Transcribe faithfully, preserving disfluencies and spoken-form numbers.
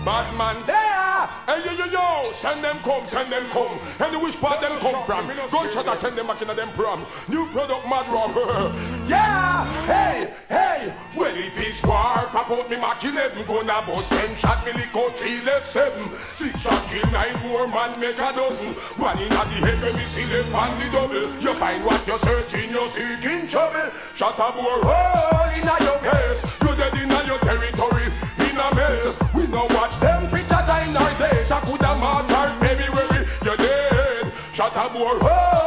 Bad man there. Hey yo yo yo, send them come, send them come. And which part them come from? Gunshot I send them back in them prom. New product mad rum. Yeah, hey, hey. Well if it's war, pop out me Mac eleven. Gonna bust ten shot me lick out three left seven. Six shot kill nine more man make a dozen. One in at the head when me see them on the double. You find what you're searching, you're seeking trouble. Shot a bore hole in your face. You dead in your territory. In a mail, we no watch them picture time nor day. That could have marked our February. You're dead. Shot a bore hole.